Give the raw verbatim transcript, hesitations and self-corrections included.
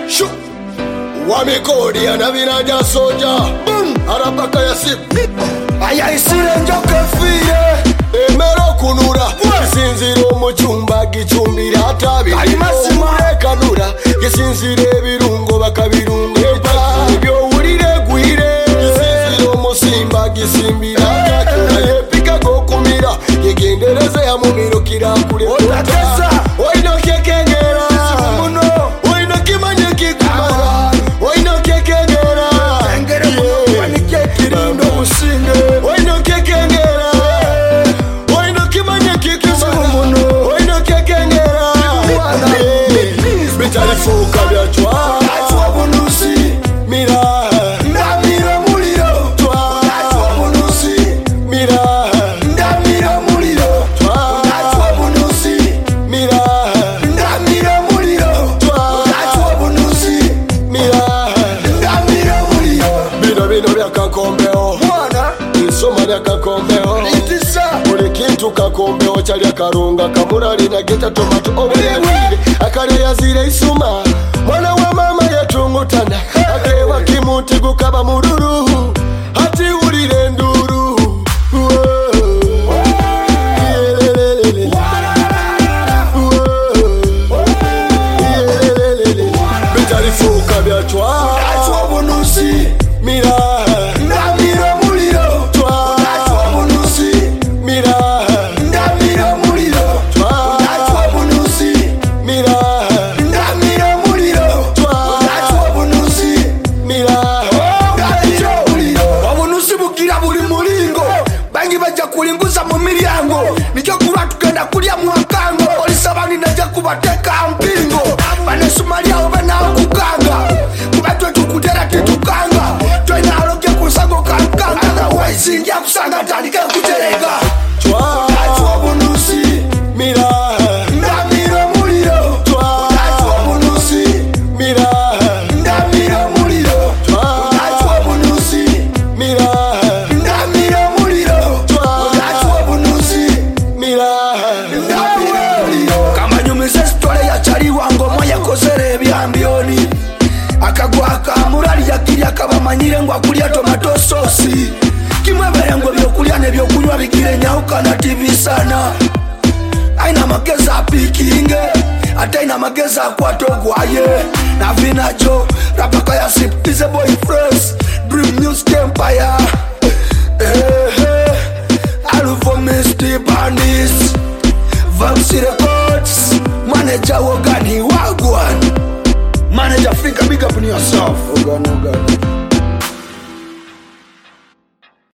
Shoo. Wamekodi anavinaja soja. Boom. Arapaka ya sip. Aya isire njoke fire. Emero kunura. Gisinziro mu chumba gichumbira hatabi. Ayimasima kanura. Gisinzire birungo bakabirungo. Ebyo urire gwire. Gisinziro mu simba gisimbira. Kakuna yepika gokumira. Yegendereze ya mumiro kirakure. Otakesa. Oino kekengera. Muno. Oino kimanye kikumara. Oino kekengera. Engere muno. Wanike kirindo musinde. Oino kekengera. Oino kimanye kikumara. Muno. Oino kekengera. Bitari fuka bya chwa. Chwa bunusi. Mira. Na mira muliro. Chwa. Chwa bunusi. Mira. Na mira muliro. Chwa. Chwa bunusi. Mira. Na mira muliro. Chwa. Chwa bunusi. Mira. Na mira muliro. Bino bino bya kakombeo. Mwana. Isoma bya kakombeo. Litisa. Buli kintu kakombeo chalya karunga kamurali na geta tomato obulewire. Akale yazire isuma. Mwana wa mama yatungutana. Akewa kimuti gukaba mururu. Hati ulire nduru. Yelelelele. Yelelelele. Bitari fuka bya chwa. Chwa bunusi. Mira. Na mira muliro. Chwa. Chwa bunusi. Mira. Na mira muliro. Chwa. Chwa bunusi. Mira. Na mira muliro. Chwa. Chwa bunusi. Mira. Na mira muliro. Wabunusi bukira buli mulingo. Bangi baja kulinguza mu miryango. Nikyo kuba tugenda kulya mwakango. Olisabani naja kubateka mpingo. Bane Somalia obana kukanga. Kubatwe tukutera titukanga. Twena aloke kusango kankanga. Waisinja kusanga tandika kutereka. Chwa. Chwa bunusi. Mira. Na mira muliro. Chwa. Chwa bunusi. Mira. Na mira muliro. Chwa. Chwa bunusi. Mira. Na mira muliro. Chwa. Chwa bunusi. Mira. Na mira muliro. Kama nyumize stole ya chari wango moya kozere byambioni. Akagwa akamurali yakirya kabamanyire ngo akulya tomato sauce. Kimwe berengo byokulya ne byokunywa bigire nyauka na T V sana. Aina mageza pikinge. Ata ina mageza kwa togwaye. Na vinajo rapaka ya sip is a boy fresh. Dream News Empire. Eh eh. Alufo Misty Bandis. Vamsi Records. Manager Wogani Wagwan. Manager Africa, big up on yourself. Ogan, Ogan.